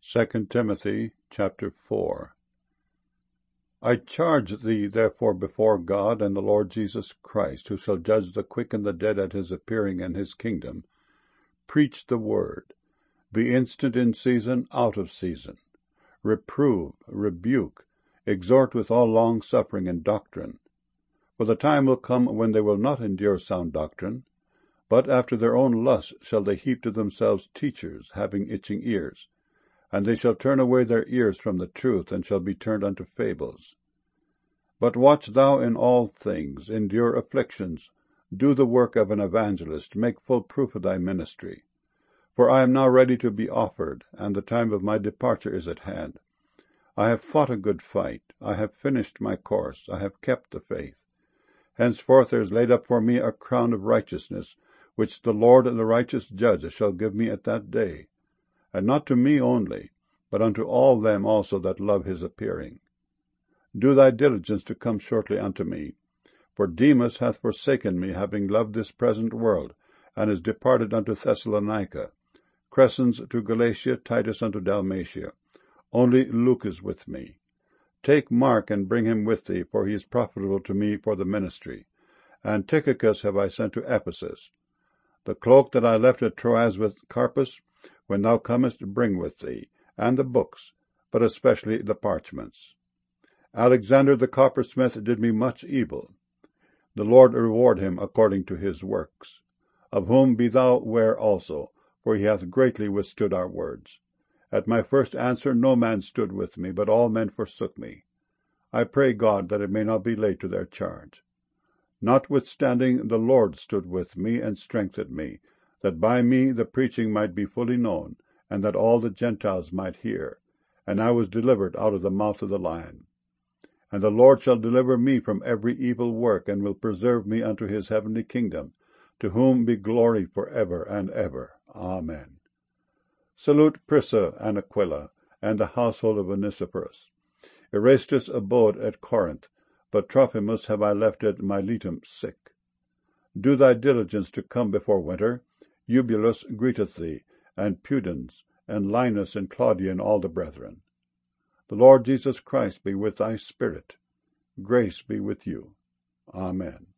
2 Timothy chapter 4. I charge thee therefore before God and the Lord Jesus Christ, who shall judge the quick and the dead at his appearing in his kingdom, preach the word. Be instant in season, out of season. Reprove, rebuke, exhort with all longsuffering and doctrine. For the time will come when they will not endure sound doctrine, but after their own lusts shall they heap to themselves teachers, having itching ears. And they shall turn away their ears from the truth, and shall be turned unto fables. But watch thou in all things, endure afflictions, do the work of an evangelist, make full proof of thy ministry. For I am now ready to be offered, and the time of my departure is at hand. I have fought a good fight, I have finished my course, I have kept the faith. Henceforth there is laid up for me a crown of righteousness, which the Lord, the righteous judge, shall give me at that day. And not to me only, but unto all them also that love his appearing. Do thy diligence to come shortly unto me. For Demas hath forsaken me, having loved this present world, and is departed unto Thessalonica. Crescens to Galatia, Titus unto Dalmatia. Only Luke is with me. Take Mark, and bring him with thee, for he is profitable to me for the ministry. And Tychicus have I sent to Ephesus. The cloak that I left at Troas with Carpus, when thou comest, bring with thee, and the books, but especially the parchments. Alexander the coppersmith did me much evil. The Lord reward him according to his works. Of whom be thou ware also, for he hath greatly withstood our words. At my first answer no man stood with me, but all men forsook me. I pray God that it may not be laid to their charge. Notwithstanding the Lord stood with me, and strengthened me, that by me the preaching might be fully known, and that all the Gentiles might hear. And I was delivered out of the mouth of the lion. And the Lord shall deliver me from every evil work, and will preserve me unto his heavenly kingdom, to whom be glory for ever and ever. Amen. Salute Prisca and Aquila, and the household of Onesiphorus. Erastus abode at Corinth, but Trophimus have I left at Miletum sick. Do thy diligence to come before winter. Eubulus greeteth thee, and Pudens, and Linus, and Claudia, and all the brethren. The Lord Jesus Christ be with thy spirit. Grace be with you. Amen.